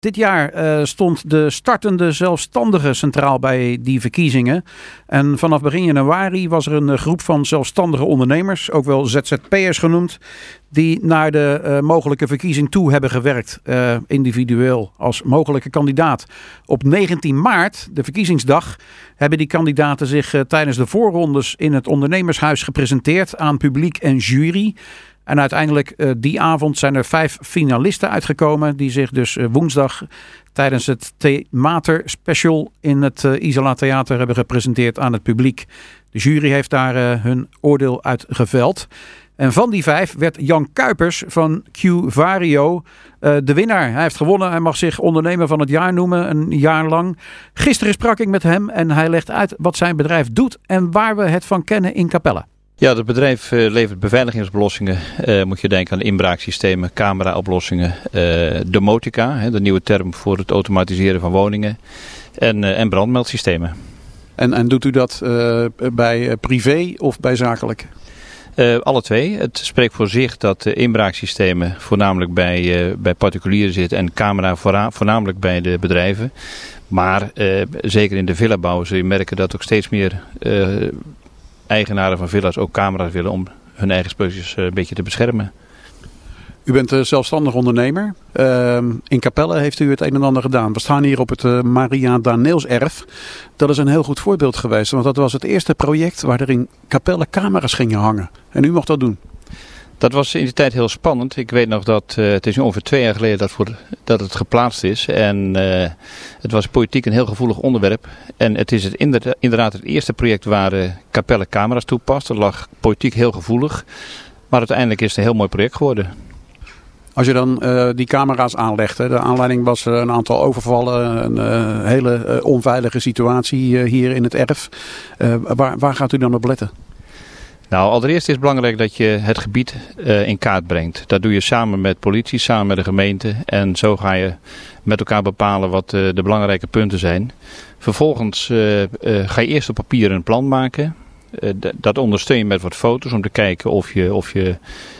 Dit jaar stond de startende zelfstandige centraal bij die verkiezingen. En vanaf begin januari was er een groep van zelfstandige ondernemers, ook wel ZZP'ers genoemd, die naar de mogelijke verkiezing toe hebben gewerkt, individueel als mogelijke kandidaat. Op 19 maart, de verkiezingsdag, hebben die kandidaten zich tijdens de voorrondes in het ondernemershuis gepresenteerd aan publiek en jury. En uiteindelijk die avond zijn er 5 finalisten uitgekomen die zich dus woensdag tijdens het Themater Special in het Isola Theater hebben gepresenteerd aan het publiek. De jury heeft daar hun oordeel uit geveld. En van die 5 werd Jan Kuipers van Q-Vario de winnaar. Hij heeft gewonnen. Hij mag zich ondernemer van het jaar noemen, een jaar lang. Gisteren sprak ik met hem en hij legt uit wat zijn bedrijf doet en waar we het van kennen in Capelle. Ja, het bedrijf levert beveiligingsoplossingen. Moet je denken aan inbraaksystemen, cameraoplossingen, domotica, de nieuwe term voor het automatiseren van woningen, en brandmeldsystemen. En doet u dat bij privé of bij zakelijk? Alle twee. Het spreekt voor zich dat inbraaksystemen voornamelijk bij particulieren zitten en camera voornamelijk bij de bedrijven. Maar zeker in de villabouw zul je merken dat ook steeds meer eigenaren van villa's ook camera's willen om hun eigen spulletjes een beetje te beschermen. U bent zelfstandig ondernemer. In Capelle heeft u het een en ander gedaan. We staan hier op het Maria Daneelserf. Dat is een heel goed voorbeeld geweest. Want dat was het eerste project waar er in Capelle camera's gingen hangen. En u mocht dat doen. Dat was in die tijd heel spannend. Ik weet nog dat het is nu ongeveer 2 jaar geleden dat het geplaatst is. En het was politiek een heel gevoelig onderwerp. En het is inderdaad het eerste project waar Capelle camera's toepast. Dat lag politiek heel gevoelig. Maar uiteindelijk is het een heel mooi project geworden. Als je dan die camera's aanlegt, de aanleiding was een aantal overvallen, een hele onveilige situatie hier in het erf. Waar gaat u dan op letten? Nou, allereerst is het belangrijk dat je het gebied in kaart brengt. Dat doe je samen met politie, samen met de gemeente. En zo ga je met elkaar bepalen wat de belangrijke punten zijn. Vervolgens ga je eerst op papier een plan maken. Dat ondersteun je met wat foto's om te kijken of je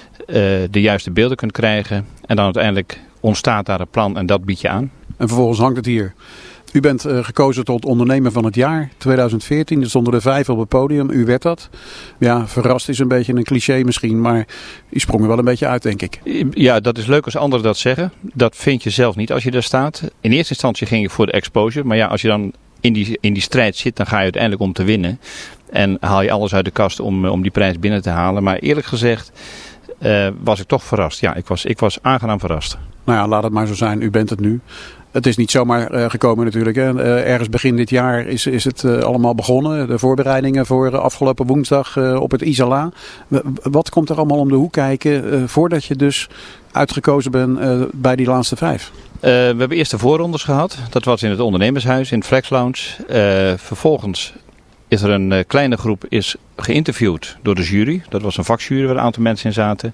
de juiste beelden kunt krijgen. En dan uiteindelijk ontstaat daar een plan en dat bied je aan. En vervolgens hangt het hier. U bent gekozen tot ondernemer van het jaar 2014. Er stonden er 5 op het podium. U werd dat. Ja, verrast is een beetje een cliché misschien. Maar u sprong er wel een beetje uit, denk ik. Ja, dat is leuk als anderen dat zeggen. Dat vind je zelf niet als je daar staat. In eerste instantie ging ik voor de exposure. Maar ja, als je dan in die strijd zit, dan ga je uiteindelijk om te winnen. En haal je alles uit de kast om die prijs binnen te halen. Maar eerlijk gezegd was ik toch verrast. Ja, ik was aangenaam verrast. Nou ja, laat het maar zo zijn. U bent het nu. Het is niet zomaar gekomen natuurlijk. Hè. Ergens begin dit jaar is het allemaal begonnen. De voorbereidingen voor afgelopen woensdag op het Isola. Wat komt er allemaal om de hoek kijken voordat je dus uitgekozen bent bij die laatste 5? We hebben eerst de voorrondes gehad. Dat was in het ondernemershuis, in het Flex Lounge. Vervolgens is er een kleine groep geïnterviewd door de jury. Dat was een vakjury waar een aantal mensen in zaten.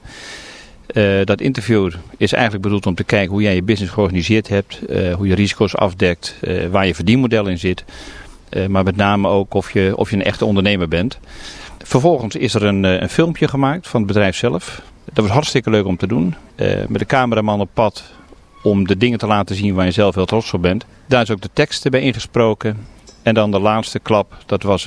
Dat interview is eigenlijk bedoeld om te kijken hoe jij je business georganiseerd hebt. Hoe je risico's afdekt. Waar je verdienmodel in zit. Maar met name ook of je een echte ondernemer bent. Vervolgens is er een filmpje gemaakt van het bedrijf zelf. Dat was hartstikke leuk om te doen. Met de cameraman op pad om de dingen te laten zien waar je zelf heel trots op bent. Daar is ook de tekst bij ingesproken. En dan de laatste klap, dat was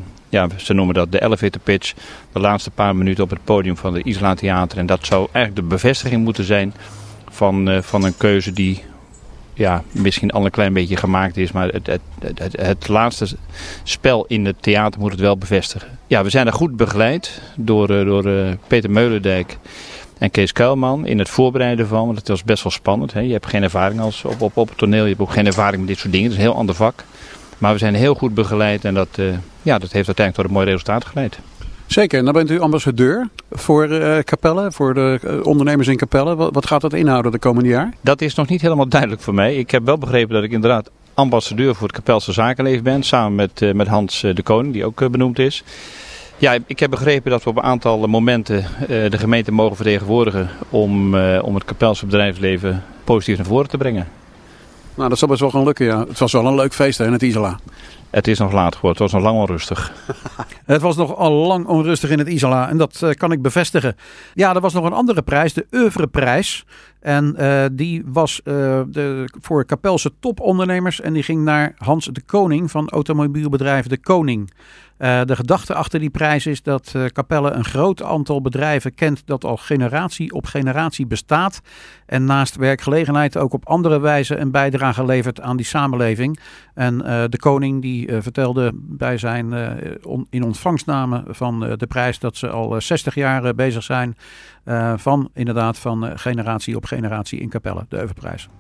ze noemen dat de elevator pitch. De laatste paar minuten op het podium van het Isola Theater. En dat zou eigenlijk de bevestiging moeten zijn van een keuze die misschien al een klein beetje gemaakt is. Maar het laatste spel in het theater moet het wel bevestigen. Ja, we zijn er goed begeleid door Peter Meulendijk en Kees Kuilman in het voorbereiden van. Want het was best wel spannend. Hè? Je hebt geen ervaring op het toneel. Je hebt ook geen ervaring met dit soort dingen. Het is een heel ander vak. Maar we zijn heel goed begeleid en dat heeft uiteindelijk tot een mooi resultaat geleid. Zeker, en dan bent u ambassadeur voor Capelle, voor de ondernemers in Capelle. Wat gaat dat inhouden de komende jaar? Dat is nog niet helemaal duidelijk voor mij. Ik heb wel begrepen dat ik inderdaad ambassadeur voor het Capelse zakenleven ben. Samen met Hans de Koning, die ook benoemd is. Ja, ik heb begrepen dat we op een aantal momenten de gemeente mogen vertegenwoordigen om het Capelse bedrijfsleven positief naar voren te brengen. Nou, dat zal best wel gaan lukken, ja. Het was wel een leuk feest hè, in het Isola. Het is nog laat geworden, het was nog lang onrustig. Het was nog al lang onrustig in het Isola en dat kan ik bevestigen. Ja, er was nog een andere prijs, de Oeuvreprijs. En die was voor Kapelse topondernemers en die ging naar Hans de Koning van automobielbedrijf De Koning. De gedachte achter die prijs is dat Capelle een groot aantal bedrijven kent dat al generatie op generatie bestaat. En naast werkgelegenheid ook op andere wijze een bijdrage levert aan die samenleving. En De Koning die vertelde bij zijn in ontvangstname van de prijs dat ze al 60 jaar bezig zijn van generatie op generatie in Capelle, de Oeuvreprijs.